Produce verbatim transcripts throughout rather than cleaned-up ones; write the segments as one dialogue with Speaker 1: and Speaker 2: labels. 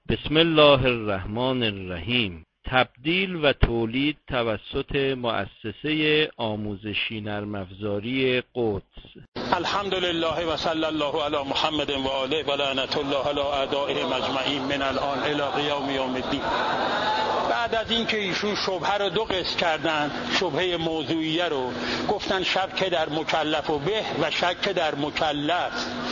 Speaker 1: بسم الله الرحمن الرحیم. تبدیل و تولید توسط مؤسسه آموزشی نرم افزاری قدس.
Speaker 2: الحمدلله و صلی الله علی محمد و آله و لعنت الله علی اعدائه مجمعین من الان الی قیام یوم الدین. بعد از اینکه ایشون شبهه رو دو قسم کردن، شبهه موضوعیه رو گفتن شک در مکلف و به و شک در مکلف.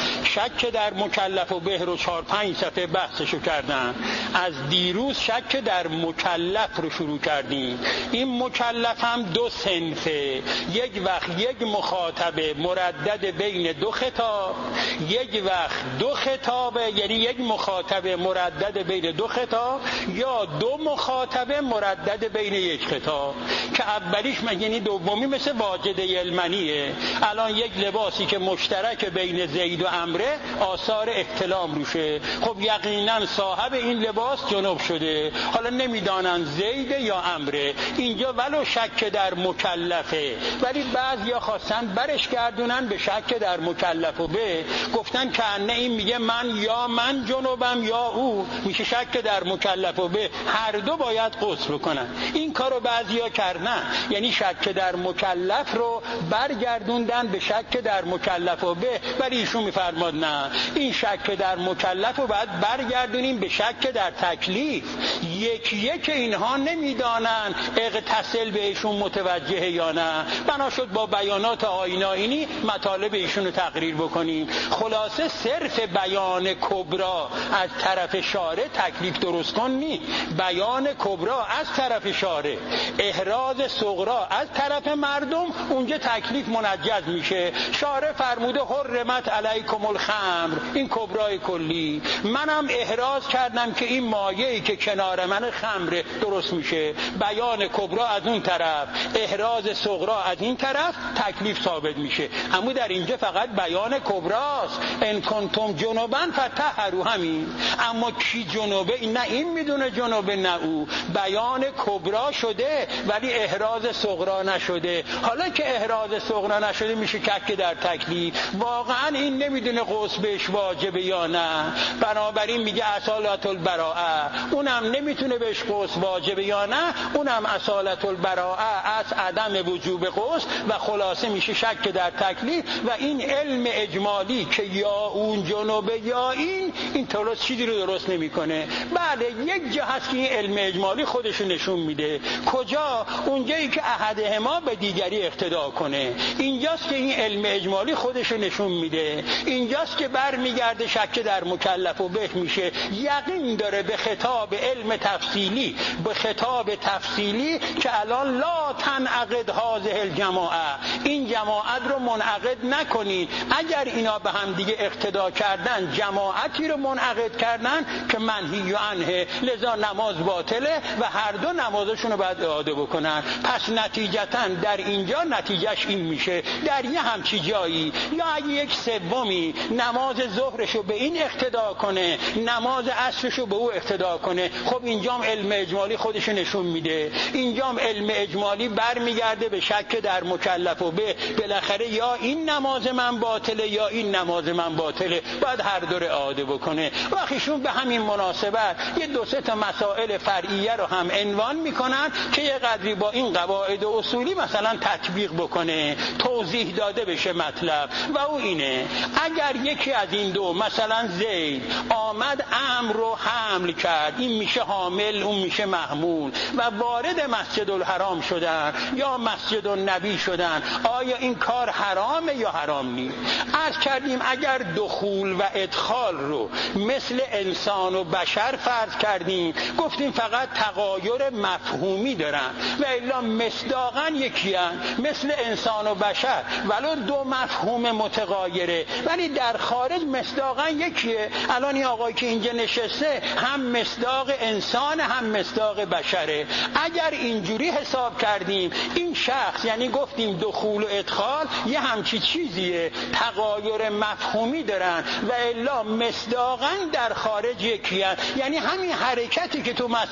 Speaker 2: شک در مکلف و به رو چهار پنج صفحه بحثشو کردن. از دیروز شک در مکلف رو شروع کردیم. این مکلف هم دو صنفه، یک وقت یک مخاطب مردد بین دو خطاب، یک وقت دو خطاب یعنی یک مخاطب مردد بین دو خطاب، یا دو مخاطب مردد بین یک خطاب که اولیش یعنی دومی مثل واجده المنیه. الان یک لباسی که مشترک بین زید و عمره آثار احتلام روشه، خب یقینا صاحب این لباس جنب شده، حالا نمیدانن زید یا عمره. اینجا ولو شک در مکلفه، ولی بعضیا خواستن برش گردونن به شک در مکلف و به، گفتن که نه این میگه من یا من جنبم یا او، میشه شک در مکلف و به، هر دو باید غسل بکنن. این کارو بعضیا کردن، یعنی شک در مکلف رو برگردوندن به شک در مکلف و به، ولی ایشون میفرماد نه، این شک در مکلف رو باید برگردونیم به شک در تکلیف. یکی یک اینها نمیدانن اغتسل بهشون متوجه یا نه، بنا شد با بیانات آیینی مطالب ایشون رو تقریر بکنیم. خلاصه صرف بیان کبرا از طرف شارع تکلیف درست کن نی، بیان کبرا از طرف شارع، احراز صغرا از طرف مردم، اونجا تکلیف منجز میشه. شارع فرموده حرمت علیکم الخمر، این کبرای کلی، منم احراز کردم که این مایعی که کنار من خمره درست میشه. بیان کبرا از اون طرف، احراز صغرا از این طرف، تکلیف ثابت میشه. اما در اینجا فقط بیان کبراست، ان کنتم جنبا فطهروا، همین. اما کی جنبه؟ نه این میدونه جنبه نه او. بیان کبرا شده ولی احراز صغرا نشده. حالا که احراز صغرا نشده میشه شک در تکلیف. واقعا این نمیدونه غسل بهش واجبه یا نه، بنابراین میگه اصالت البراءه، اونم نمیتونه بهش غسل واجبه یا نه، اونم اصالت البراءه از عدم وجوب غسل، و خلاصه میشه شک در تکلیف. و این علم اجمالی که یا اون جنبه یا این، این درست چیزی رو درست نمیکنه. بله یک جا هست که این علم اجمالی خودش نشون میده. کجا؟ اونجایی که احدهما به دیگری اقتدا کنه. اینجاست که این علم اجمالی خودش نشون میده. اینجاست که برمیگرده شک در مکلف و به میشه. یقین داره به خطاب علم تفصیلی، به خطاب تفصیلی که الان لا تنعقد هذه الجماعه، این جماعت رو منعقد نکنید. اگر اینا به هم دیگه اقتدا کردن، جماعتی رو منعقد کردن که منهی عنه، لذا نماز باطله و هر دو نمازشون رو باید اعاده بکنن. پس نتیجتا در اینجا نتیجهش این میشه، در یه همچی جایی یا اگه یک سومی نماز ظهرشو به این اقتدا کنه، نماز عصرشو به او اقتدا کنه، خب اینجام علم اجمالی خودش نشون میده. اینجام علم اجمالی برمیگرده به شک در مکلف و به، بالاخره یا این نماز من باطله یا این نماز من باطله، باید هر دو رو اعاده بکنه. وقتشون به همین مناسبت یه دو سه تا مسائل فرعیه رو هم عنوان میکنن که یه قدری با این قواعد اصولی مثلا تطبیق بکنه، توضیح داده بشه مطلب. و او اینه اگر یکی از این دو، مثلا زید آمد امر رو حمل کرد، این میشه حامل اون میشه محمول، و وارد مسجد الحرام شدن یا مسجد النبی شدن، آیا این کار حرامه یا حرام نیست؟ عرض کردیم اگر دخول و ادخال رو مثل انسان و بشر فرض کردیم، گفتیم فقط تغایر مفهومی دارن و الا مصداقاً یکی هن، مثل انسان و بشر ولو دو مفهوم متغایره ولی در خارج مصداقاً یکیه. الان این آقایی که اینجا نشسته هم مصداق انسان هم مصداق بشره. اگر اینجوری حساب کردیم این شخص، یعنی گفتیم دخول و ادخال یه همچی چیزیه، تغایر مفهومی دارن و الا مصداقاً در خارج یکی هن. یعنی همین حرکتی که تو مسجد الحرام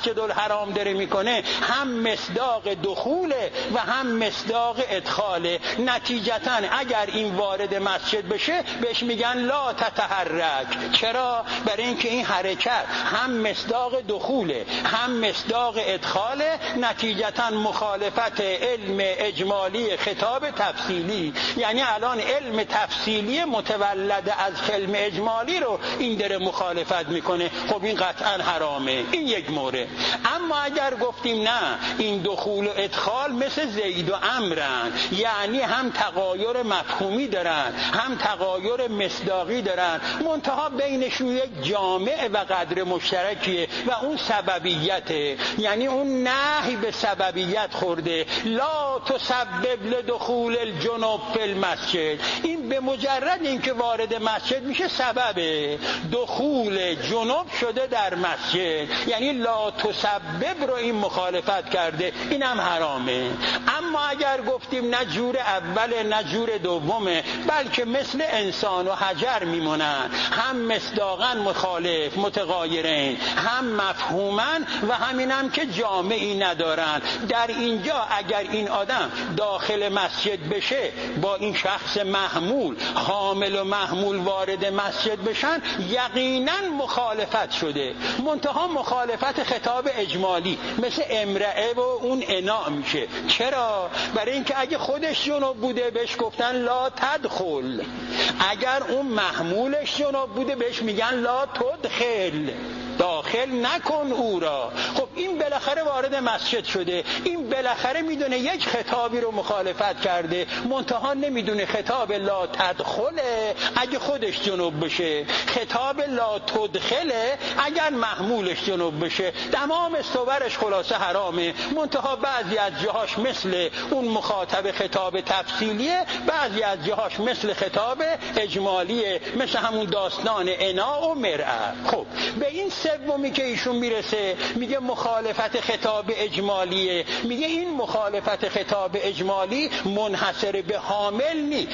Speaker 2: حرام داره میکنه هم مصداق دخوله و هم مصداق ادخاله. نتیجتاً اگر این وارد مسجد بشه بهش میگن لا تتحرک. چرا؟ برای اینکه این حرکت هم مصداق دخوله هم مصداق ادخاله. نتیجتاً مخالفت علم اجمالی خطاب تفصیلی، یعنی الان علم تفصیلی متولد از علم اجمالی رو این داره مخالفت میکنه. خب این قطعا حرامه. این یک مورد. اما اگر گفتیم نه این دخول و ادخال مثل زید و عمرن، یعنی هم تغایر مفهومی دارن هم تغایر مصداقی دارن، منتها بینشون یک جامع و قدر مشترکیه و اون سببیته، یعنی اون نهی به سببیت خورده. لا تسبب لدخول الجنوب فی المسجد، این به مجرد اینکه وارد مسجد میشه سبب دخول جنوب شده در مسجد، یعنی لا تسبب رو این مخالفت کرده، اینم حرامه. اما اگر گفتیم نه جور اول نه جور دومه، بلکه مثل انسان و حجر میمونن، هم مصداقاً مخالف متغایرین، هم مفهوماً و همینم که جامعی ندارن، در اینجا اگر این آدم داخل مسجد بشه با این شخص محمول، حامل و محمول وارد مسجد بشن، یقیناً مخالفت شده. منتها مخالفت خطاب اجمالی مثل امرأه و اون انا میشه. چرا؟ برای اینکه اگه خودش جنوب بوده بهش گفتن لا تدخل، اگر اون محمولش جنوب بوده بهش میگن لا تدخل، داخل نکن او را. خب این بالاخره وارد مسجد شده، این بالاخره میدونه یک خطابی رو مخالفت کرده، منتها نمیدونه خطاب لا تدخله اگه خودش جنوب بشه، خطاب لا تدخله اگر محمولش جنوب بشه. تمام استوبرش خلاصه حرامه، منتها بعضی از جاهاش مثل اون مخاطب خطاب تفصیلیه، بعضی از جاهاش مثل خطاب اجمالیه، مثل همون داستان انا و مرأة. خب به این سومی که ایشون میرسه میگه مخالفت خطاب اجمالیه، میگه این مخالفت خطاب اجمالی منحصر به حامل نی،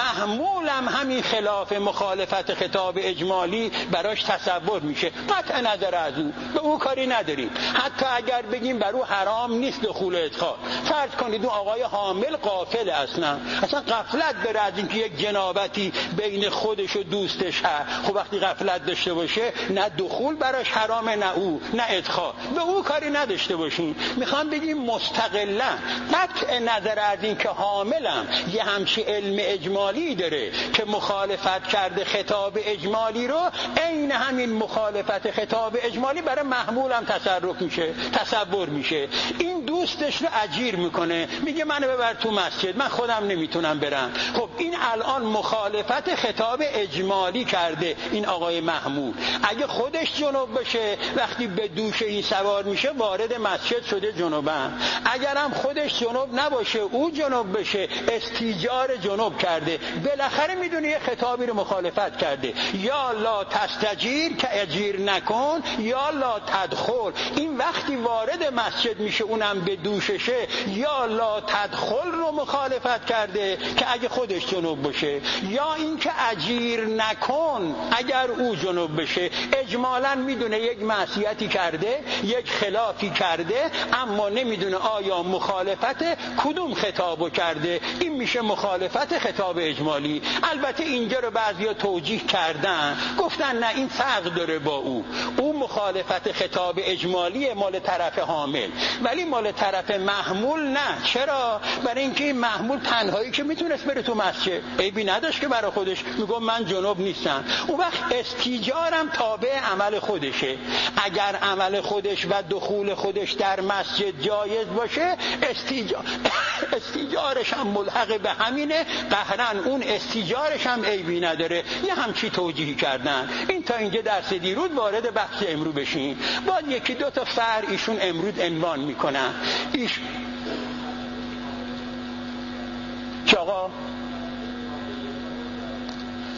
Speaker 2: محمولم همین خلاف مخالفت خطاب اجمالی براش تصور میشه. قطع نظر از او، به او کاری نداریم. حتی اگر بگیم بر او حرام نیست دخول ادخال، فرض کنید اون آقای حامل غافل اصلا اصلا غفلت داره از اینکه یک جنابتی بین خودش و دوستش هست. خب وقتی غفلت داشته باشه نه دخول براش حرامه نه او نه ادخال، به او کاری نداشته باشیم. میخوام بگیم مستقلا قطع نظر از این که حاملم یه همچی علم اجمالی داره که مخالفت کرده خطاب اجمالی رو، عین همین مخالفت خطاب اجمالی برای محمولم تصرف میشه، تصور میشه. این دوستش رو اجیر میکنه، میگه منو ببر تو مسجد، من خودم نمیتونم برم. خب این الان مخالفت خطاب اجمالی کرده این آقای محمول. اگه خودش جنوب بشه وقتی به دوش این سوار میشه وارد مسجد شده جنوبم، اگرم خودش جنوب نباشه او جنوب بشه استیجار جنوب کرده، بالاخره میدونه یه خطابی رو مخالفت کرده. یا لا تستجیر که اجیر نکن یا لا تدخل. این وقتی وارد مسجد میشه اونم به دوششه، یا لا تدخل رو مخالفت کرده که اگه خودش جنوب باشه، یا اینکه اجیر نکن اگر او جنوب بشه. اجمالاً میدونه یک معصیتی کرده، یک خلافی کرده، اما نمیدونه آیا مخالفت کدوم خطابو کرده. این میشه مخالفت خطاب اجمالی. البته اینجا رو بعضیا توجیه کردن، گفتن نه این فرق داره با او، او مخالفت خطاب اجمالی مال طرف حامل، ولی مال طرف محمول نه. چرا؟ برای اینکه این محمول تنهایی که میتونست بره تو مسجد، عیبی نداشت که برای خودش میگم من جنوب نیستم. اون وقت استیجارم تابع عمل خودشه. اگر عمل خودش و دخول خودش در مسجد جایز باشه، استیجار استیجارش هم ملحق به همینه، قهرن اون استیجارش هم عیبی نداره. یه همچی توجیهی کردن. این تا اینجا درس دیروز، وارد بحث امرو بشین. با یکی دو تا فر ایشون امروز عنوان میکنن. ایش که آقا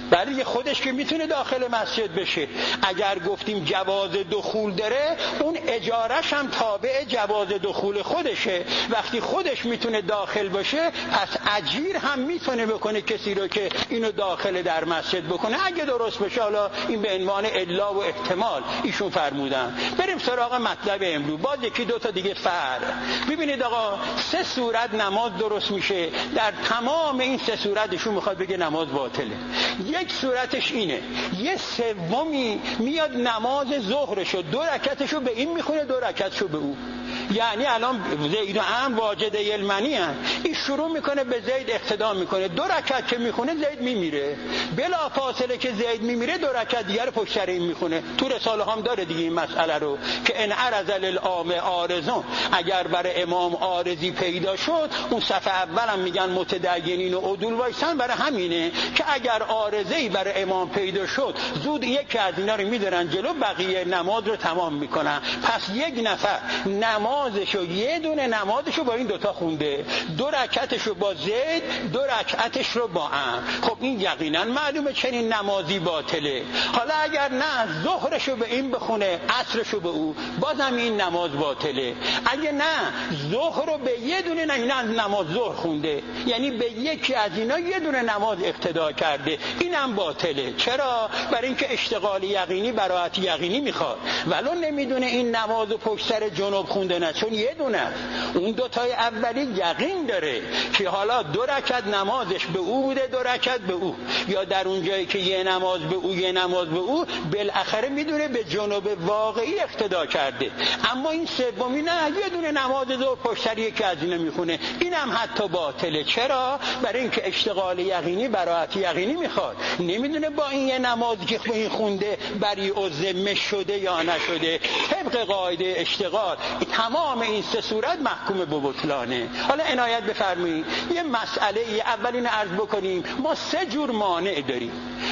Speaker 2: ولی خودش که میتونه داخل مسجد بشه. اگر گفتیم جواز دخول داره، اون اجارش هم تابع جواز دخول خودشه. وقتی خودش میتونه داخل باشه، پس اجیر هم میتونه بکنه کسی رو که اینو داخل در مسجد بکنه. اگه درست بشه، حالا این به عنوان الا و احتمال ایشون فرمودن. بریم سراغ مطلب امروز. باز یکی دو تا دیگه فرق. ببینید آقا، سه صورت نماز درست میشه. در تمام این سه صورتشون میخواد بگه نماز باطله. یک صورتش اینه، یه سومی میاد نماز ظهرشو دو رکعتشو به این میخونه، دو رکعتشو به او. یعنی الان زید و عمرو واجده المنی هن. این شروع میکنه به زید اقتدا میکنه، دو رکعت که میخونه زید میمیره، بلا فاصله که زید میمیره دو رکعت دیگر پشت سر این میخونه. تو رساله هم داره دیگه این مسئله رو که ان عرض للعام عارضون، اگر برای امام عارضی پیدا شد، اون صف اول هم میگن متدینین و عدول وایسن، برای همینه که اگر عارضه‌ای برای امام پیدا شد، زود یکی از اینا رو میذارن جلو، بقیه نماز رو تمام میکنن. پس یک نفر نمازشو، یه دونه نمازشو با این دوتا خونده، دو رکعتشو با زید، دو رکعتش رو با عمرو. خب این یقینا معلومه چنین نمازی باطله. حالا اگر نه ظهرشو به این بخونه، عصرشو به او، بازم این نماز باطله. اگه نه ظهر رو به یه دونه، نه اینا نماز ظهر خونده، یعنی به یکی از اینا یه دونه نماز اقتدا کرده، اینم باطله. چرا؟ برای اینکه اشتغال یقینی، براءت یقینی میخواد. ولو نمیدونه این نمازو پشت سر جنوب خونده، نه، چون یه دونه اون دوتای اولی یقین داره که حالا دو رکعت نمازش به او بوده، دو رکعت به او، یا در اون جایی که یه نماز به او یه نماز به او، بالاخره میدونه به جنوب واقعی اقتدا کرده. اما این سومی نه، یه دونه نماز ظهر پشت سر یکی از اینا میخونه، اینم حتی باطله. چرا؟ برای اینکه اشتغال یقینی، براءت یقینی میخواد. نمیدونه با این یه نمازی که این خونده بری و ذمه شده یا نشده. طبق قاعده اشتغال تمام این سه صورت محکوم به بطلانه. حالا عنایت بفرمایید، یه مسئله اولین عرض بکنیم. ما سه جور مانع داریم: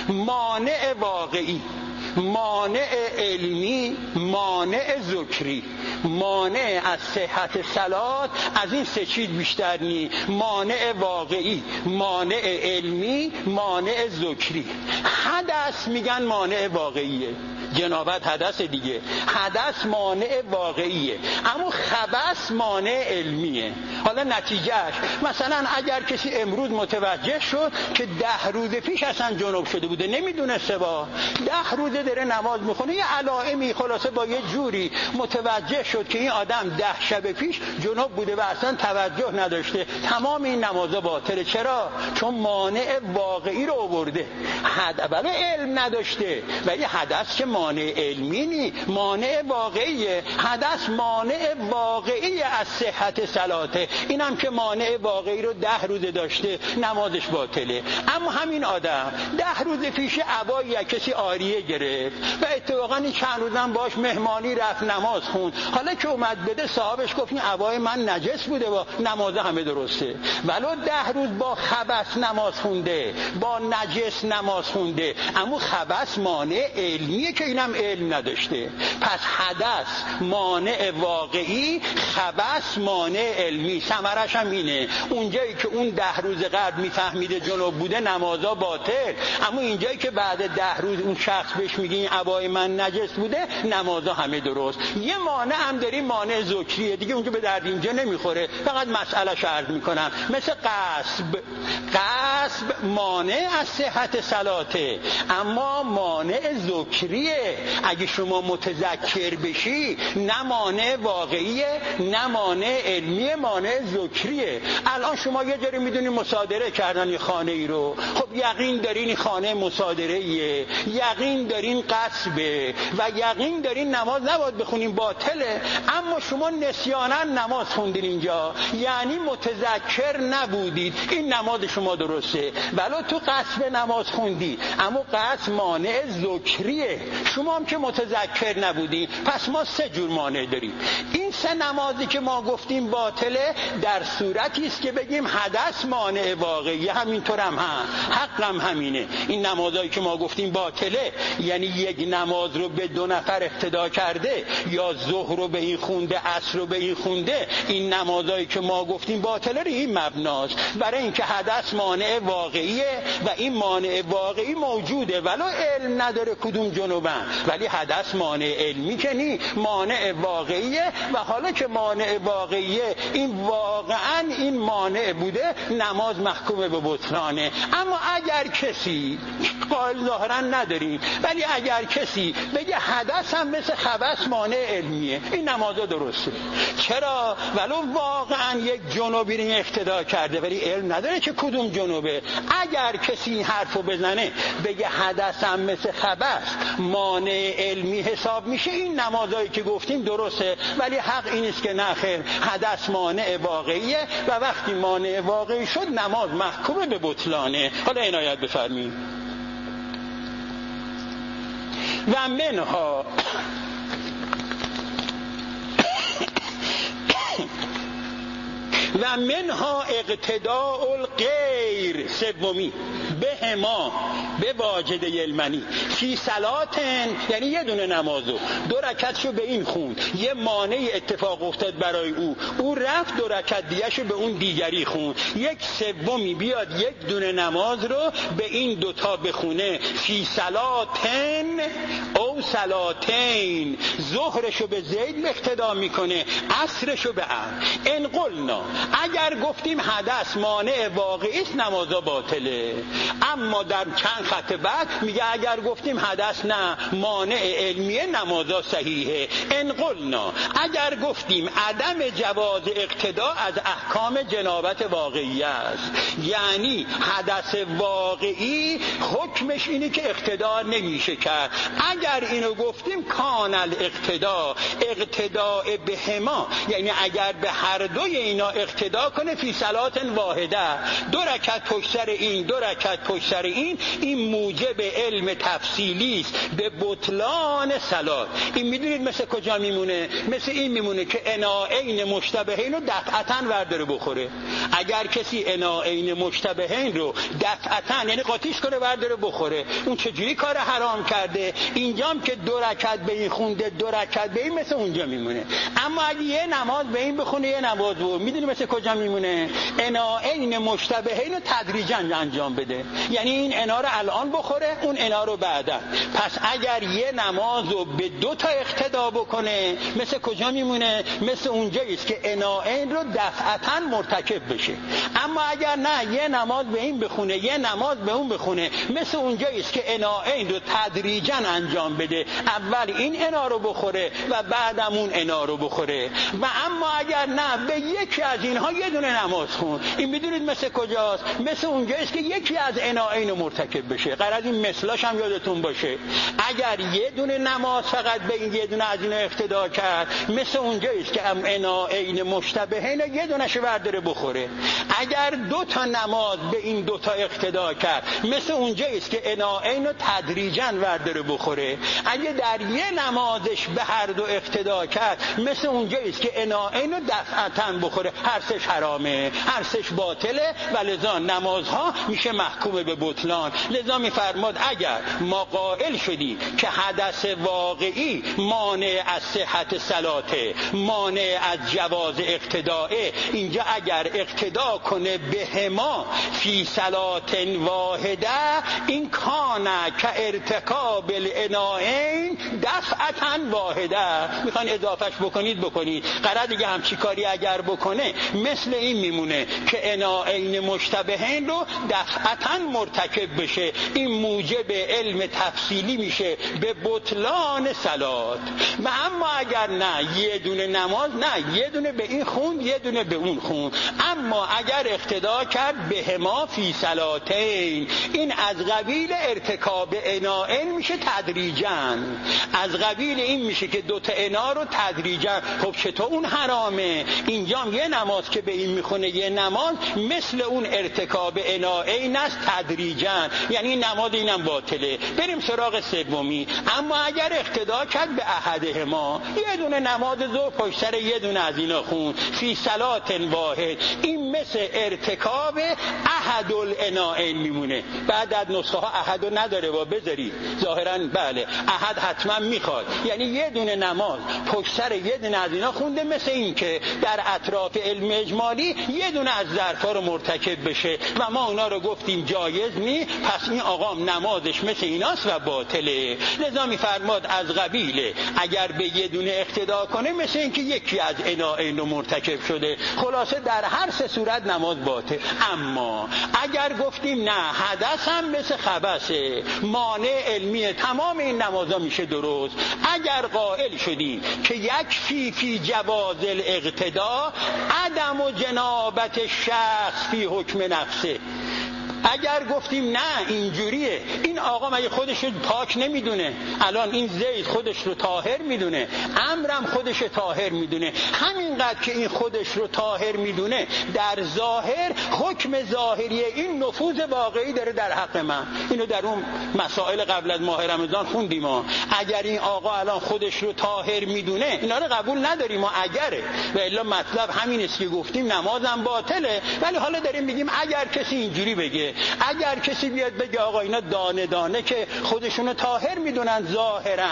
Speaker 2: مانع واقعی، مانع علمی، مانع ذکری. مانع از صحت صلات از این سه چیز بیشتر نی: مانع واقعی، مانع علمی، مانع ذکری. حدث میگن مانع واقعیه، جنابت حدث دیگه، حدث مانع واقعیه، اما خبث مانع علمیه. حالا نتیجهش مثلا اگر کسی امروز متوجه شد که ده روز پیش اصلا جنوب شده بوده، نمیدونسته، با ده روزه داره نماز میخونه، یه علائمی خلاصه با یه جوری متوجه شد که این آدم ده شب پیش جنوب بوده و اصلا توجه نداشته، تمام این نمازا باطله. چرا؟ چون مانع واقعی رو آورده، حد ولی علم نداشته. ولی حدث که مانع علمی نی، مانع واقعیه. حدث مانع واقعی از صحت صلاته، اینم که مانع واقعی رو ده روزه داشته، نمازش باطله. اما همین آدم ده روز پیش عبایی کسی عاریه گرفت و اتفاقا این چند روزم باش مهمانی رفت نماز خوند، حالا که اومد بده صاحبش گفت این عبای من نجس بوده و نماز همه درسته. ولو ده روز با خبث نماز خونده، با نجس نماز خونده، اما خبث مانع علمیه که اینم علم نداشته. پس حدث مانع واقعی، خبث مانع علمی. ثمرش هم اینه، اونجایی که اون ده روز قبل میفهمیده جنوب بوده نمازا باطل، اما اینجایی که بعد ده روز اون شخص بهش میگه این عبای من نجس بوده، نمازا همه درست. یه مانع هم داریم، مانع ذکریه دیگه، اونجا به درد اینجا نمیخوره، فقط مسئله شو عرض میکنم. مثل قصب، قصب مانع از صحت صلاته، اما مانع ذکریه. اگه شما متذکر بشی، نه مانع واقعیه، نه مانع علمیه، مانع ذکریه. الان شما یه جوری میدونی مصادره کردن یه خانه ای رو، خب یقین دارین این خانه مصادره ایه، یقین دارین قصبه و یقین دارین نماز نباید بخونین، باطله. اما شما نسیانا نماز خوندین اینجا، یعنی متذکر نبودید، این نماز شما درسته. ولو تو قصب نماز خوندی، اما قصب مانع ذکریه، شما هم که متذکر نبودی. پس ما سه جور مانع داریم. این سه نمازی که ما گفتیم باطله در صورتی است که بگیم حدث مانع واقعی، همینطور هم هم حقم همینه. این نمازایی که ما گفتیم باطله یعنی یک نماز رو به دو نفر اقتدا کرده یا ظهر رو به این خونده عصر رو به این خونده، این نمازایی که ما گفتیم باطله رو این مبناست برای اینکه حدث مانع واقعیه و این مانع واقعی موجوده ولو علم نداره کدوم جنوبن، ولی حدث مانع علمی که نی، مانع واقعیه و حالا که مانع واقعیه این واقعا این مانع بوده نماز محکوم به بطلانه. اما اگر کسی قائل ظاهرا نداریم ولی اگر کسی بگه حدث هم مثل خبث مانع علمیه این نمازا درسته. چرا؟ ولو واقعا یک جنوبی رو اقتدا کرده ولی علم نداره که کدوم جنوبه. اگر کسی این حرفو بزنه بگه حدث هم مثل خبث مانع علمی حساب میشه این نمازایی که گفتیم درسته، ولی حق این است که نه خیر، حدث مانع واقعیه و وقتی مانع واقعی شد نماز محکوم به بطلانه. حالا عنایت بفرمایید. و منها و منها اقتداء الغیر، سومی به ما به واجد یلمنی فی صلاتن، یعنی یه دونه نمازو دو رکعتشو به این خوند، یه مانع اتفاق افتاد برای او، او رفت دو رکعت دیگه‌شو به اون دیگری خوند، یک سومی بیاد یک دونه نماز رو به این دوتا بخونه، فی صلاتن او صلاتین، ظهرشو به زید اقتدا میکنه عصرشو به عصر. ان قلنا اگر گفتیم حدث مانع واقعی است نمازا باطله، اما در چند خط بعد میگه اگر گفتیم حدث نه مانع علمیه نمازا صحیحه. ان قلنا اگر گفتیم عدم جواز اقتدا از احکام جنابت واقعی است، یعنی حدث واقعی حکمش اینه که اقتدا نمیشه کرد، اگر اینو گفتیم کان الاقتدا اقتداء بهما، یعنی اگر به هر دوی اینا اقتدا کنه فی صلات واحده، دو رکعت پشت سر این دو رکعت پشت سر این، این موجب علم تفصیلی است به بطلان صلات. این میدونید مثل کجا میمونه؟ مثل این میمونه که اناعین مشتبهین رو دفعتاً ورداره بخوره. اگر کسی اناعین مشتبهین رو دفعتاً یعنی قاطیش کنه ورداره بخوره، اون چجوری کار حرام کرده؟ اینجام که دو رکعت به این خونده دو رکعت به این مثل اونجا میمونه. اما اگه یه نماز به این بخونه یه نماز رو میدونی مثل کجا میمونه؟ اناعین مشتبهین رو تدریجاً انجام بده، یعنی این انا رو الان بخوره اون انا رو بعدا. پس اگر یه نماز رو به دو تا اقتدا بکنه مثل کجا میمونه؟ مثل اونجایی است که اناعین رو دفعتاً مرتکب بشه. اما اگر نه یه نماز به این بخونه یه نماز به اون بخونه مثل اونجایی است که اناعین رو تدریجاً انجام بده، اول این انا رو بخوره و بعدم اون انا رو بخوره. و اما اگر نه به یکی از اینها یه دونه نماز خون، این میدونید مثل کجاست؟ مثل اونجاییست که یکی از اناعین رو مرتکب بشه. قرار این مثلاش هم یادتون باشه، اگر یه دونه نماز فقط به این یه دونه از اینا اقتدا کرد مثل اونجاییست که هم اناعین مشتبهین یه دونه‌شو برداره بخوره. اگر دو تا نماز به این دو تا اقتدا کرد مثل اونجاییست که اناعین رو تدریجاً برداره بخوره. اگه در یه نمازش به هر دو اقتدا کرد مثل اونجاییست که اناعین رو دفعتاً بخوره. هر سش حرامه، هر سش باطله و لذا نمازها میشه محکوم به بطلان. لذا میفرماد اگر ما قائل شدیم که حدث واقعی مانع از صحت صلاته، مانع از جواز اقتداء، اینجا اگر اقتدا کنه به ما فی صلات واحده، این کانه که ارتکاب الاناعین دفعتاً واحده. میخوان اضافهش بکنید بکنید، قرار دیگه همچی کاری اگر بکنه مثل این میمونه که اناعین مشتبهین رو دفعتاً مرتکب بشه. این موجب علم تفصیلی میشه به بطلان صلات. و اما اگر نه یه دونه نماز نه یه دونه به این خون یه دونه به اون خون، اما اگر اقتدا کرد به ما فی صلاتین، این از قبیل ارتکاب اناعین میشه تدریجاً، از قبیل این میشه که دوتا انا رو تدریجاً. خب چطور اون حرامه؟ اینجام یه نماز که به این میخونه یه نماز مثل اون ارتکاب اناعین است تدریجاً، یعنی یعنی نماز اینم باطله. بریم سراغ سومی. اما اگر اقتدا کرد به احدهما، یه دونه نماز ظهر پشت سر یه دونه از اینا خون فی صلات واحد، این مثل ارتکاب احد الانائین میمونه. بعد از نسخه ها احدو نداره و بذاری ظاهرا بله احد حتما میخواد، یعنی یه دونه نماز پشت سر یه دونه از اینا خونده، مثل این که در اطراف علم اجمالی یه دونه از ظرفا رو مرتکب بشه و ما اونا رو گفتیم جایز نی، پس این آقا نمازش مثل ایناست و باطله. لذا میفرماد از قبیله اگر به یه دونه اقتدا کنه مثل این که یکی از انائین رو مرتکب شده. خلاصه در هر سه صورت نماز باطل. اما اگر گفتیم نه حدث هم مثل خبثه، مانع علمیه، تمام این نمازا میشه درست. اگر قائل شدیم که یک فی فی جواز الاقتدا عدم و جنابت شخص فی حکم نفسه، اگر گفتیم نه اینجوریه، این آقا مگه خودش رو پاک نمیدونه؟ الان این زید خودش رو طاهر میدونه، امرم خودش رو طاهر میدونه، همینقدر که این خودش رو طاهر میدونه در ظاهر حکم ظاهری این نفوذ واقعی داره در حق من. اینو در اون مسائل قبل از ماه رمضان خوندیم ما. اگر این آقا الان خودش رو طاهر میدونه اینا رو قبول نداریم ما اگره، و الا مطلب همین است که گفتیم نمازم باطله. ولی حالا داریم میگیم اگر کسی اینجوری بگه، اگر کسی بیاد بگه آقا اینا دانه دانه که خودشونو طاهر میدونن ظاهرا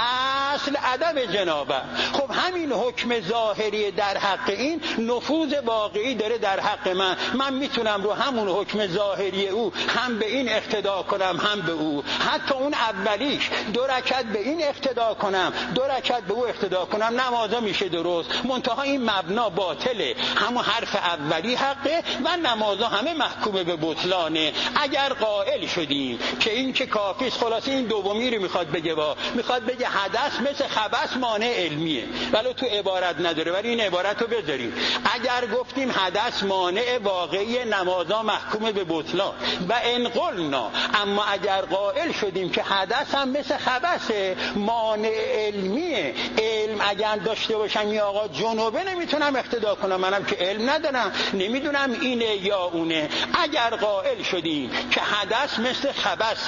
Speaker 2: اصل ادب جنابه، خب همین حکم ظاهری در حق این نفوذ واقعی داره در حق من. من میتونم رو همون حکم ظاهری او هم به این اقتدا کنم هم به او، حتی اون اولیش دو رکعت به این اقتدا کنم دو رکعت به او اقتدا کنم، نمازا میشه درست. منتها این مبنا باطله، همون حرف اولی حقه و نمازا همه محکوم به بطلان. اگر قائل شدیم که این که کافی است، خلاص این دومی رو میخواد بگه، با میخواد بگه حدث مثل خبث مانع علمیه، ولی تو عبارت نداره، ولی این عبارت رو بذاریم. اگر گفتیم حدث مانع واقعی نمازا محکوم به بطلان و انقلنا، اما اگر قائل شدیم که حدث هم مثل خبث مانع علمیه، علم اگر داشته باشم یا آقا جنوبه نمیتونم اقتدا کنم، منم که علم ندارم نمیدونم اینه یا اونه. اگر قائل شدیم که حدث مثل خبث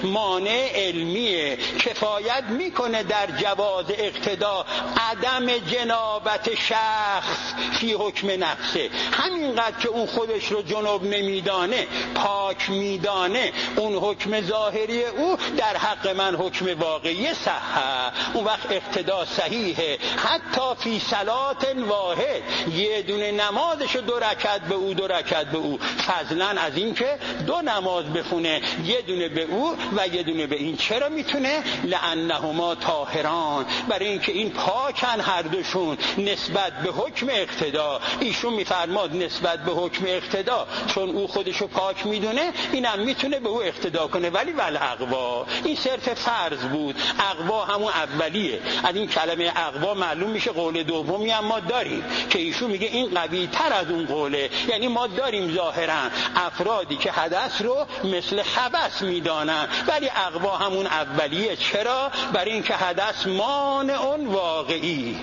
Speaker 2: مانع علمیه، کفایت میکنه در جواز اقتدا عدم جنابت شخص فی حکم نفسه، همینقدر که اون خودش رو جنوب نمیدانه پاک میدانه، اون حکم ظاهری او در حق من حکم واقعی صحه، اون وقت اقتدا صحیحه. حتی فی صلات واحد، یه دونه نمازش دو رکعت به او دو رکعت به او، فضلا از این که دو نماز بخونه، یه دونه به او و یه دونه به این. چرا میتونه؟ لانهما طاهران، برای اینکه این پاکن هر دوشون نسبت به حکم اقتدا. ایشون میفرماد نسبت به حکم اقتدا، چون او خودشو پاک میدونه اینم میتونه به او اقتدا کنه. ولی ول اقوا، این صرف فرض بود، اقوا همون اولیه. از این کلمه اقوا معلوم میشه قول دومی هم ما داریم که ایشون میگه این قوی تر از اون قوله، یعنی ما داریم ظاهرا افرادی که حدث رو مثل خبث میدانن، ولی اقوا همون اولیه. چرا؟ برای اینکه حدث مانع واقعی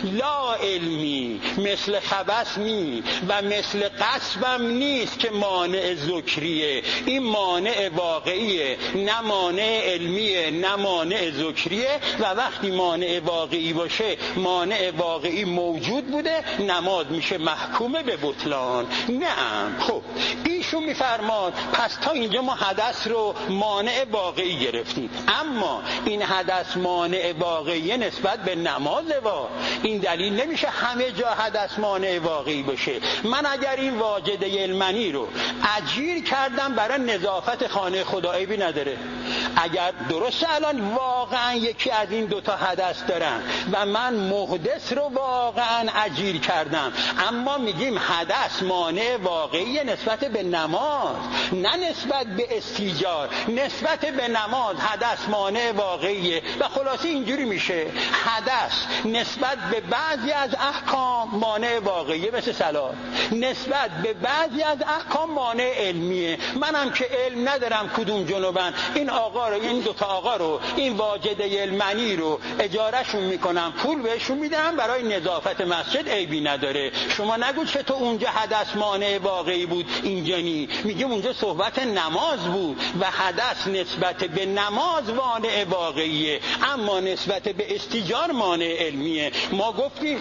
Speaker 2: لا علمی، مثل خبث نی و مثل قصبم نیست که مانع ذکریه، این مانع واقعیه، نه مانع علمیه نه مانع ذکریه. و وقتی مانع واقعی باشه، مانع واقعی موجود بوده، نماز میشه محکومه به بطلان. نعم. خب ایشون میفرماد پس تا اینجا ما حدث رو مانع واقعی گرفتیم، اما این حدث مانع واقعی نسبت به نماز وا، این دلیل نمیشه همه جا حدث مانع واقعی باشه. من اگر این واجده علمنی رو اجیر کردم برای نظافت خانه خدا، عیبی نداره. اگر درسته الان واقعا یکی از این دوتا حدث دارن و من محدث رو واقعا اجیر کردم، اما میگیم حدث مانع واقعی نسبت به نماز، نه نسبت به استیجار، نسبت به نماز حدث مانع واقعیه. و خلاصه اینجوری میشه حدث نسبت به بعضی از احکام مانع واقعیه مثل صلات، نسبت به بعضی از احکام مانع علمیه. منم که علم ندارم کدوم جنوبن، این آقا آقا رو، این دوتا آقا رو، این واجده المنی رو اجارهشون میکنم، پول بهشون میدم برای نظافت مسجد، عیبی نداره. شما نگو که تو اونجا حدث مانع واقعی بود اینجا نی. میگه اونجا صحبت نماز بود و حدث نسبت به نماز مانع واقعیه، اما نسبت به استیجار مانع علمیه. ما گفتیم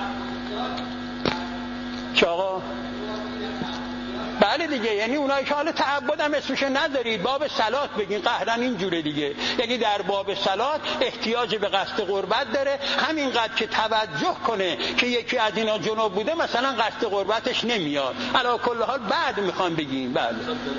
Speaker 2: چه آقا؟ بله دیگه، یعنی اونایی که حالا تعبد هم اسمش ندارید، باب صلات بگین قهرن اینجوره دیگه. یعنی در باب صلات احتیاج به قصد قربت داره، همینقدر که توجه کنه که یکی از اینا جنوب بوده مثلا قصد قربتش نمیاد. علا کل حال بعد میخوام بگیم بله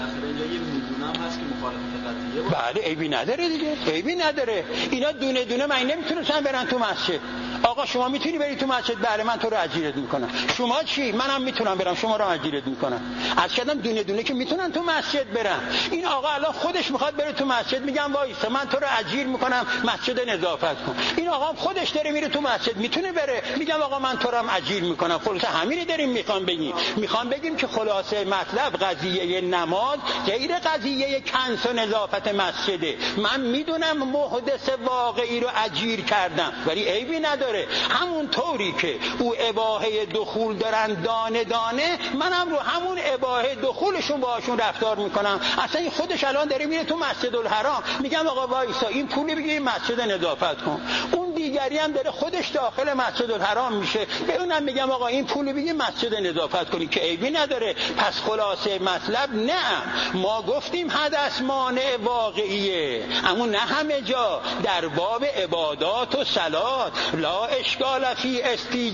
Speaker 2: بله عیبی نداره دیگه، عیبی نداره. اینا دونه دونه من نمیتونستن برن تو مسجد. آقا شما میتونی بری تو مسجد؟ بله من تو رو اجیرت میکنم. شما چی؟ منم میتونم برم شما رو اجیرت میکنم. از کدام دونه دونه که میتونن تو مسجد برن. این آقا الان خودش میخواد بره تو مسجد، میگم وایسا من تو رو اجیر میکنم مسجد نظافت کن. این آقا هم خودش داره میره تو مسجد، میتونه بره، میگم آقا من تو رو هم اجیر میکنم. خلاصه همین داریم میخوام بگیم. میخوام بگیم که خلاصه مطلب قضیه نماز غیر قضیه کنس و نظافت مسجده. من میدونم محدث واقعی رو اجیر کردم ولی عیبی نداره. همون طوری که او اباحه دخول دارن دانه دانه، منم رو همون اباحه دخولشون باشون رفتار میکنم. اصلا این خودش الان داره میره تو مسجد الحرام، میگم آقا وایسا این پولی بگیر این مسجد نظافت کن. اون دیگری هم داره خودش داخل مسجد الحرام میشه، به اونم میگم آقا این پولی بگیر مسجد نظافت کنی که عیبی نداره. پس خلاصه مطلب نه، ما گفتیم حدث مانع واقعیه، اما نه همه جا. در باب عبادات و صلات لا اشکال فی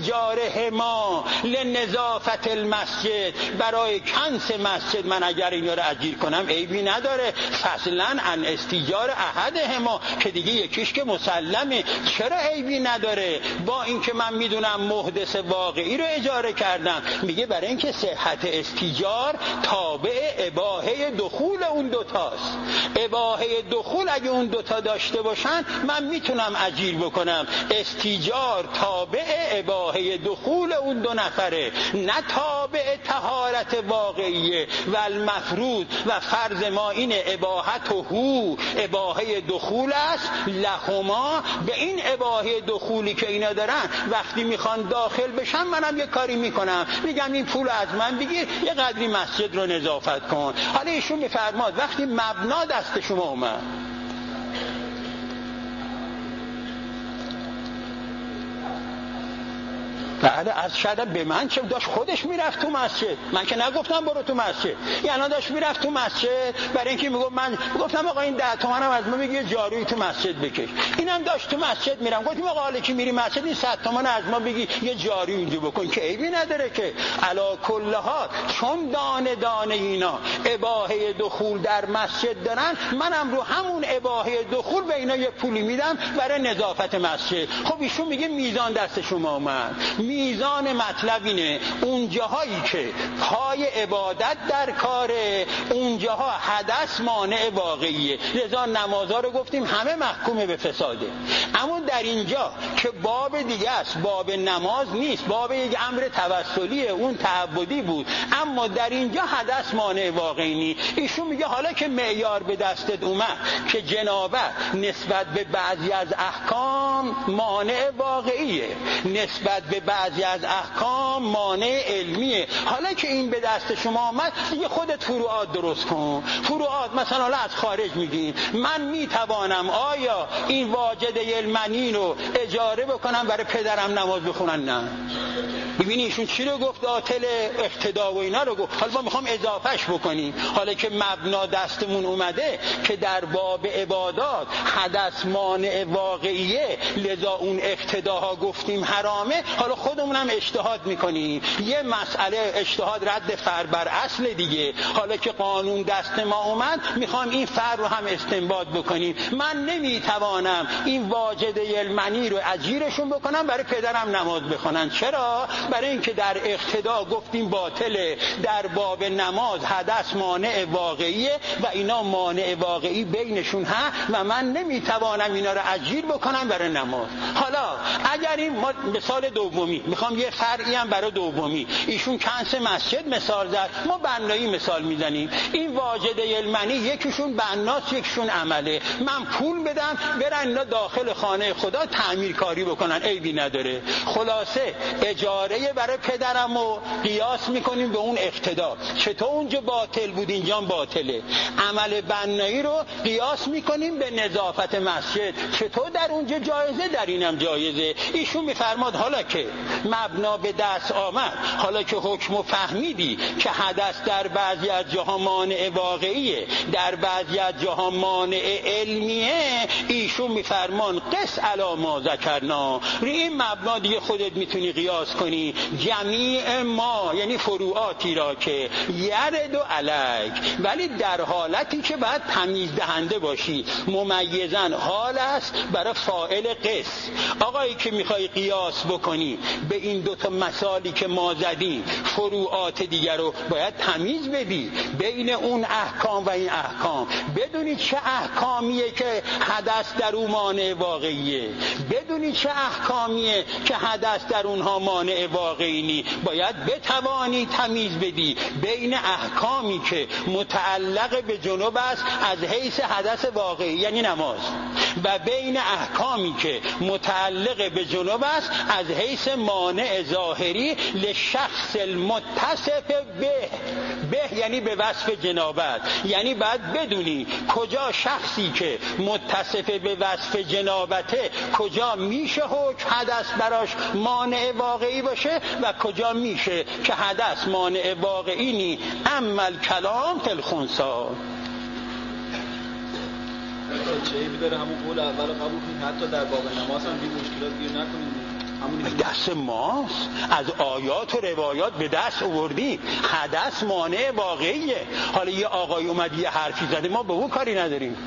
Speaker 2: استیجارهما لنظافت المسجد، برای کنس مسجد من اگر اینا رو اجیر کنم عیبی نداره. فصلا عن استیجار احدهما که دیگه یکیش که مسلمه، چرا عیبی نداره؟ با اینکه من میدونم محدث واقعی رو اجاره کردم. میگه برای اینکه صحت استیجار تابع اباحه دخول اون دوتاست. اباحه دخول اگه اون دوتا داشته باشن من میتونم اجیر بکنم. استیجار تابع اباحه دخول اون دو نفره، نه تابع طهارت واقعیه. و المفروض و فرض ما اینه اباحت و هو اباحه دخول است لهما، به این اباحه دخولی که اینا دارن وقتی میخوان داخل بشن منم یه کاری میکنم، میگم این پول از من بگیر یه قدری مسجد رو نظافت کن. حالا ایشون میفرماد وقتی مبنا دست شما اومد، بله از شده به من چه داشت خودش میرفت تو مسجد، من که نگفتم برو تو مسجد، یعنی داشت میرفت تو مسجد برای اینکه میگفت من گفتم آقا این ده تومنم از ما بگیر جاروی تو مسجد بکش. اینم داشت تو مسجد میرم، گفتم آقا حالا که میری مسجد این صد تومن از ما بگیر یه جاری اونجا بکن که عیبی نداره. که علا کل حال چون دانه دانه اینا اباحه دخول در مسجد دارن، منم رو همون اباحه دخول به اینا یه پولی میدم برای نظافت مسجد. خب ایشون میگه میزان دست شما اومد. میزان مطلب اینه اون جاهایی که پای عبادت در کاره اون جاها حدث مانع واقعیه، لذا نمازها رو گفتیم همه محکوم به فساده. اما در اینجا که باب دیگه است، باب نماز نیست، باب یک امر توسلیه، اون تعبدی بود، اما در اینجا حدث مانع واقعی نیست. ایشون میگه حالا که معیار به دستت اومد که جنابت نسبت به بعضی از احکام مانع واقعیه، نسبت به بعضی از احکام مانع علمیه، حالا که این به دست شما آمد دیگه خودت فروعات درست کن. فروعات مثلا حالا از خارج میگین من میتوانم آیا این واجده المنی رو اجاره بکنم برای پدرم نماز بخونن؟ نه. ببینی ایشون چی رو گفت؟ آتل اقتدا و اینا رو گفت. حالا ما میخوام اضافهش بکنیم، حالا که مبنا دستمون اومده که در باب عبادات حدث مانع واقعیه، لذا اون اقتداها گفتیم حرامه، حالا خودمونم اجتهاد میکنیم. یه مسئله اجتهاد رد فر بر اصل دیگه، حالا که قانون دست ما اومد میخوام این فر رو هم استنباط بکنیم. من نمیتوانم این واجده المنی رو اجیرشون بکنم برای پدرم نماز بخونن. چرا؟ برای اینکه در اقتدا گفتیم باطله، در باب نماز حدث مانع واقعیه و اینا مانع واقعی بینشون هست و من نمیتوانم اینا رو اجیر بکنم برای نماز. حالا اگر این مثال دومی دومی، میخوام یه فرعی هم برای دومی. ایشون کنس مسجد مثال زد، ما بنایی مثال میزنیم. این واجده المنی یکیشون بناست یکیشون عمله. من پول بدم برن اینا داخل خانه خدا تعمیر کاری بکنن، عیبی نداره. خلاصه اجاره برای پدرم و قیاس میکنیم به اون اقتدا. چطور اونجا باطل بود اینجا باطله. عمل بنایی رو قیاس میکنیم به نظافت مسجد. چطور در اونجا جایزه در اینم جایزه. ایشون میفرماد حالا که مبنا به دست آمد، حالا که حکم و فهمیدی که حدث در بعضی از جاها مانع واقعیه، در بعضی از جاها مانع علمیه، ایشون میفرمان قس علی ما ذکرنا. روی این مبنا دیگه خودت میتونی قیاس کنی جمیع ما، یعنی فروعاتی را که یرد و علیک، ولی در حالتی که باید تمیز دهنده باشی. ممیزن حال است برای فاعل قس. آقایی که میخوای قیاس بکنی به این دوتا مثالی که ما زدیم، فروعات دیگر رو باید تمیز بدی بین اون احکام و این احکام. بدونی چه احکامیه که حدث در اون مانع واقعیه، بدونی چه احکامیه که حدث در اونها مانع واقعی نی. باید بتوانی تمیز بدی بین احکامی که متعلق به جنوب است از حیث حدث واقعی یعنی نماز، و بین احکامی که متعلق به جنوب است از حیث مانع ظاهری لشخص المتصف به. به یعنی به وصف جنابت، یعنی باید بدونی کجا شخصی که متصف به وصف جنابته کجا میشه حکم حدث براش مانع واقعی باشه و کجا میشه که حدث مانع واقعی نی. عمل کلام فی الخنثی.
Speaker 3: چه داره همون قول اول قبول کنید، حتی در باب نماز هم بی مشکلات گیر نکنید.
Speaker 2: دست ماست، از آیات و روایات به دست آوردیم. حدث مانع واقعیه. حالا یه آقای اومد یه حرفی زده، ما به اون کاری نداریم.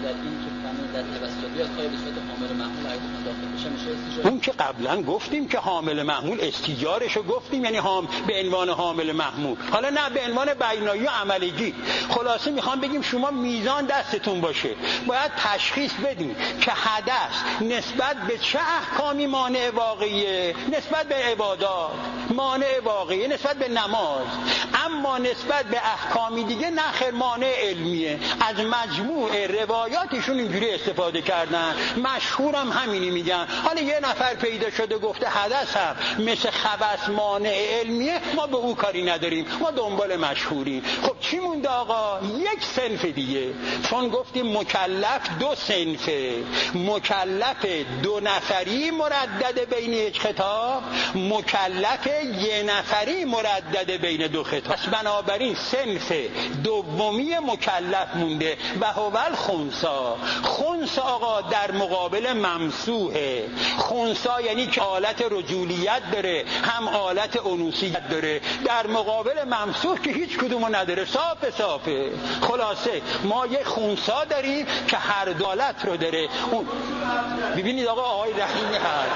Speaker 2: اون که قبلا گفتیم که حامل محمول استیجارشو گفتیم، یعنی حام به عنوان حامل محمول، حالا نه به عنوان بینایی و عملیگی. خلاصه میخوام بگیم شما میزان دستتون باشه، باید تشخیص بدین که حدث نسبت به چه احکامی مانع واقعیه. نسبت به عبادات مانع واقعیه، نسبت به نماز. اما نسبت به احکامی دیگه نخیر مانع علمیه. از مجموع روایاتشون اینجوری استفاده کردن، مشهورم همینی میگن. حالا یه نفر پیدا شده گفته حدث هم مثل خبث مانع علمیه، ما به او کاری نداریم، ما دنبال مشهوریم. خب چی مونده آقا؟ یک صنف دیگه، چون گفتیم مکلف دو صنفه. مکلف دو نفری مردد بین یک خطاب، مکلف یه نفری مردد بین دو خطاب. پس بنابراین صنف دومی مکلف مونده و هو الخنثی. خنث آقا در مقابل ممسوحه. خنثی یعنی که آلت رجولیت داره هم آلت انوثیت داره، در مقابل ممسوح که هیچ کدومو نداره، صافه صافه. خلاصه ما یه خنثی داریم که هر دو آلت رو داره. اون ببینید آقا آقای رحیمی هست.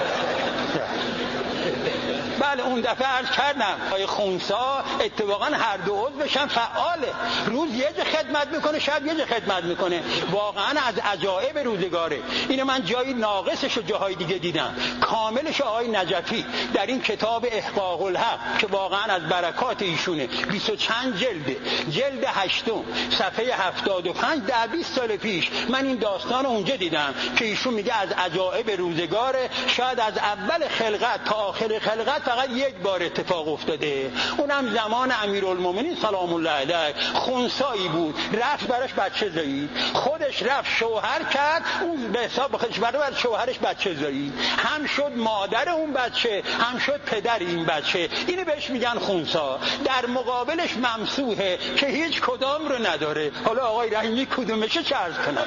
Speaker 2: بله اون دفعه عرض کردم آقای خنثی اتفاقا هر دو عضوشن فعاله. روز یه جا خدمت میکنه، شب یه جا خدمت میکنه. واقعا از عجایب روزگاره. اینو من جایی ناقصش و جاهای دیگه دیدم. کاملش آقای نجفی در این کتاب احقاق الحق که واقعا از برکات ایشونه، بیست و چند جلده، جلد هشتم صفحه هفتاد و پنج، ده بیست سال پیش من این داستان اونجا دیدم که ایشون میگه از عجایب روزگاره. شاید از اول خلقت تا آخر خلقت فقط یک بار اتفاق افتاده، اونم زمان امیرالمومنین سلام الله علیه. خنثی بود، رفت براش بچه زایید، خودش رفت شوهر کرد، اون به حساب خودش برای شوهرش بچه زایید، هم شد مادر اون بچه هم شد پدر این بچه. اینو بهش میگن خنثی. در مقابلش ممسوحه که هیچ کدام رو نداره. حالا آقای رحیمی کدومشه چه عرض کنم؟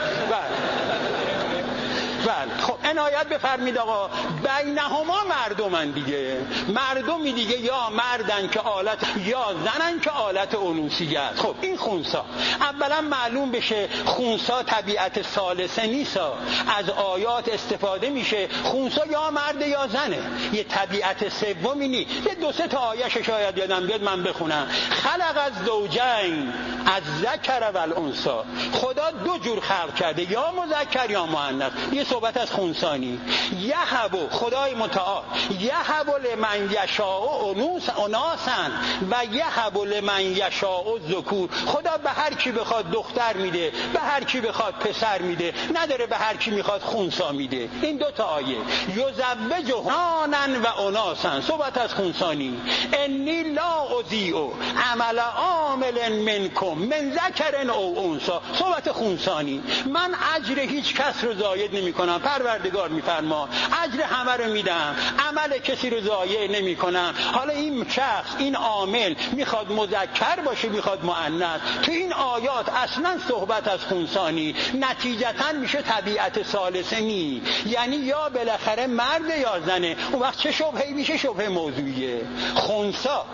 Speaker 2: بله خب عنایت بفرمید آقا. بینهما مردمن دیگه، مردمی دیگه یا مردن که آلت یا زنن که آلت انوثیت. خب این خنثی اولا معلوم بشه. خنثی طبیعت ثالثه نیست، از آیات استفاده میشه. خنثی یا مرد یا زنه، یه طبیعت سومی نی. یه دو سه تا آیه‌ش شاید یادم بیاد من بخونم. خلق از زوجین از ذکر و الانثی. خدا دو جور خلق کرده، یا مذکر یا مؤنث. یه صحبت از خنثی خونسانی. یهب خدای متعال یهب لمن یشاء اناسا و یهب لمن یشاء ذکور. خدا به هر کی بخواد دختر میده، به هر کی بخواد پسر میده، نداره به هر کی میخواد خونسا میده. این دو تا آیه یزوج نانن و اناسن، صحبت از خونسانی. انی لا اضیع عمل عامل منکم من ذکر او انثی، صحبت خونسانی. من اجر هیچ کس رو زاید نمی کنم، پروردگار میفرما اجر همه رو میدم، عمل کسی رو ضایع نمی کنم. حالا این شخص، این عامل میخواد مذکر باشه میخواد مؤنث، تو این آیات اصلا صحبت از خونسانی نتیجتا میشه طبیعت ثالثه نی، یعنی یا بالاخره مرد یا زنه. اون وقت چه شبهه‌ای میشه؟ شبهه موضوعیه. خونسا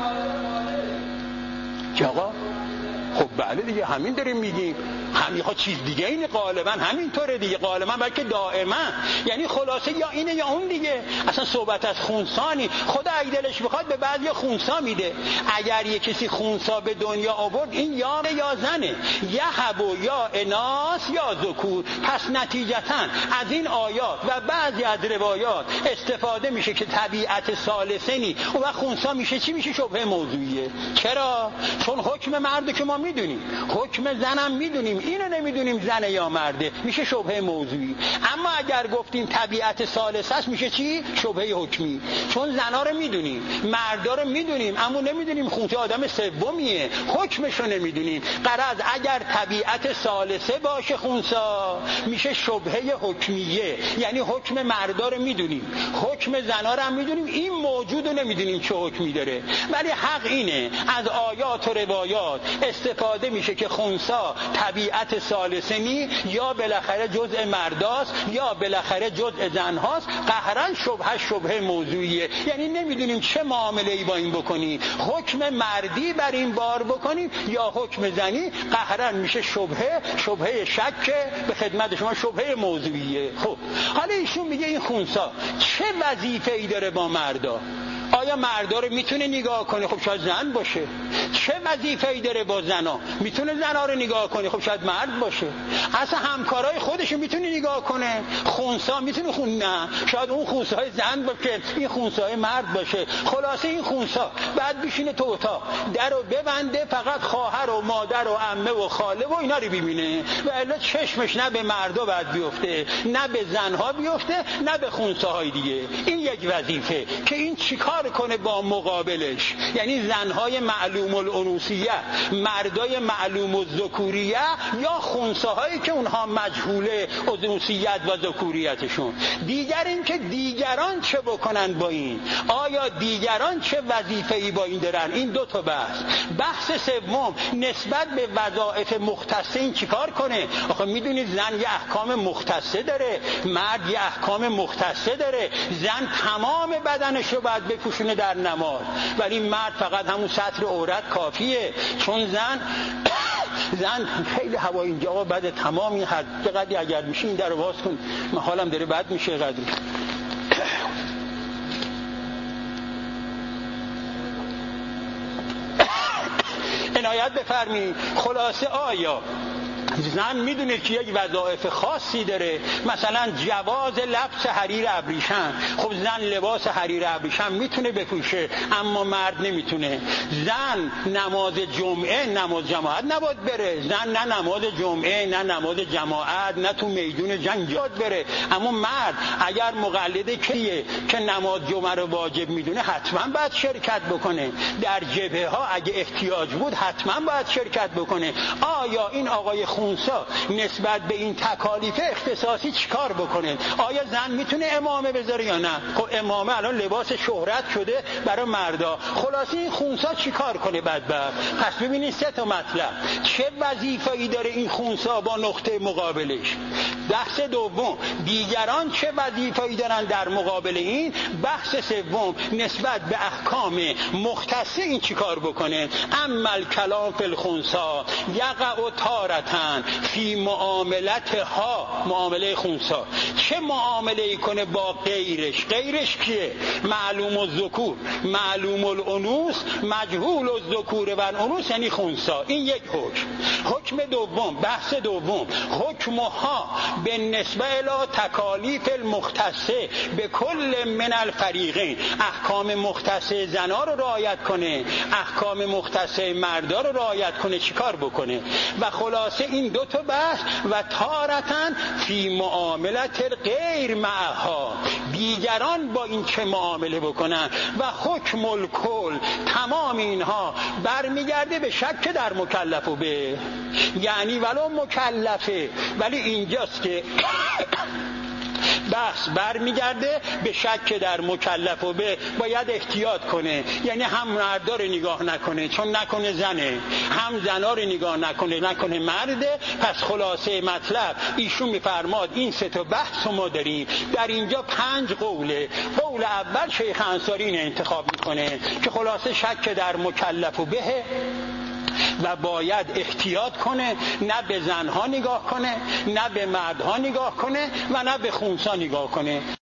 Speaker 2: آقا خب بله دیگه همین داریم میگیم، همین ها چیز دیگه اینه، غالبا همینطوره دیگه، غالبا بلکه دائما، یعنی خلاصه یا اینه یا اون دیگه. اصلا صحبت از خونسانی، خدا اگه دلش بخواد به بعضی خونسا میده. اگر یه کسی خونسا به دنیا آورد این یا یا زنه، یهب و یا اناس یا ذکور. پس نتیجتا از این آیات و بعضی از روایات استفاده میشه که طبیعت ثالثه نی. اون وقت خونسا میشه چی؟ میشه شبهه موضوعیه. چرا؟ چون حکم مرد که ما میدونیم، حکم زنم میدونیم، اینو نمیدونیم زن یا مرده، میشه شبهه موضوعی. اما اگر گفتیم طبیعت ثالثه است میشه چی؟ شبهه حکمی. چون زنا رو میدونیم، مردا رو میدونیم، اما نمیدونیم خونسا آدم سومیه، حکمش رو نمیدونیم. غرض اگر طبیعت ثالثه باشه خونسا میشه شبهه حکمیه، یعنی حکم مردا رو میدونیم، حکم زنا رو هم میدونیم، این موجود رو نمیدونیم چه حکمی داره. ولی حق اینه از آیات و روایات استفاده میشه که خونسا طبیعت ثالثه نی، یا بالاخره جزء مرداست یا بالاخره جزء زنهاست. قهرن شبهه شبهه موضوعیه، یعنی نمیدونیم چه معامله ای با این بکنی، حکم مردی بر این بار بکنیم یا حکم زنی. قهرن میشه شبهه شبهه شک به خدمت شما، شبهه موضوعیه. خب حالا ایشون میگه این خونسا چه وظیفه ای داره با مردا؟ آیا مردا رو میتونه نگاه کنه؟ خب شاید زن باشه. چه وظیفه‌ای داره با زنا؟ میتونه زنا رو نگاه کنه؟ خب شاید مرد باشه. اصلا همکارای خودش میتونه نگاه کنه؟ خونسا میتونه خون نه، شاید اون خونسای زن باشه، این خونسای مرد باشه. خلاصه این خونسا بعد بشینه تو اتاق، در رو ببنده، فقط خواهر و مادر و عمه و خاله و اینا رو ببینه، و الا چشمش نه به مردا بعد بیفته، نه به زنها بیفته، نه به خونساهای دیگه. این یک وظیفه که این چیکار کنه با مقابلش، یعنی زنهای معلوم الانوثیه، مردای معلوم الذکوریه، یا خونساهایی که اونها مجهوله انوثیت و ذکوریتشون. دیگر این که دیگران چه بکنن با این، آیا دیگران چه وظیفه‌ای با این دارن. این دو تا بحث. بحث سوم نسبت به وظایف مختصه این چیکار کنه. آخه میدونید زن یه احکام مختصه داره، مرد یه احکام مختصه داره. زن تمام بدنش رو باید بپوشونه در نماز، ولی مرد فقط همون سطر عورت کافیه. چون زن زن خیلی هوا اینجا بعد تمام این حد چقدر اگر میشه این در رو باز کن، من حالم داره بد میشه قدر. عنایت بفرمایید. خلاصه آیا زن میدونه که یک وظایف خاصی داره، مثلا جواز لبس حریر ابریشم. خب زن لباس حریر ابریشم میتونه بپوشه اما مرد نمیتونه. زن نماز جمعه نماز جماعت نباید بره، زن نه نماز جمعه نه نماز جماعت نه تو میدون جنگ باید بره. اما مرد اگر مقلده کیه که نماز جمعه رو واجب میدونه حتما باید شرکت بکنه. در جبهه ها اگه احتیاج بود حتما باید شرکت بکنه. آیا این آقای خونسا نسبت به این تکالیف اختصاصی چیکار بکنه؟ آیا زن میتونه امامه بذاره یا نه؟ خب امامه الان لباس شهرت شده برای مردا. خلاصه این خونسا چیکار کنه بدبخت؟ پس ببینید سه تا مطلب. چه وظیفه‌ای داره این خونسا با نقطه مقابلش؟ بحث دوم دیگران چه وظیفه‌ای دارن در مقابل این؟ بحث سوم نسبت به احکام مختصه این چیکار بکنه؟ اما الکلام فی الخنثی یقع تارة تارتن فی معاملت ها، معامله خونسا، چه معامله ای کنه با غیرش. غیرش کیه؟ معلوم الذکور، معلوم الانوث، مجهول الذکور و الانوث، یعنی خونسا. این یک حکم. حکم دوم، بحث دوم، حکمها به نسبه الی تکالیف المختصه به کل من الفریقین. احکام مختصه زنا رو رعایت کنه، احکام مختصه مردا رو رعایت کنه، چیکار بکنه؟ و خلاصه این دو تا بحث. و تارتن فی معاملت غیر معها، دیگران با این چه معامله بکنن. و حکم الکل، تمام اینها برمیگرده به شک در مکلف و به، یعنی ولو مکلفه، ولی اینجاست که بحث برمیگرده به شک در مکلف و به، باید احتیاط کنه. یعنی هم مردا رو نگاه نکنه چون نکنه زنه، هم زنا رو نگاه نکنه نکنه مرده. پس خلاصه مطلب ایشون میفرماد این سه تا بحث ما داریم. در اینجا پنج قوله. قول اول شیخ انصاری اینو انتخاب میکنه که خلاصه شک در مکلف و به و باید احتیاط کنه، نه به زنها نگاه کنه، نه به مردها نگاه کنه و نه به خونسا نگاه کنه.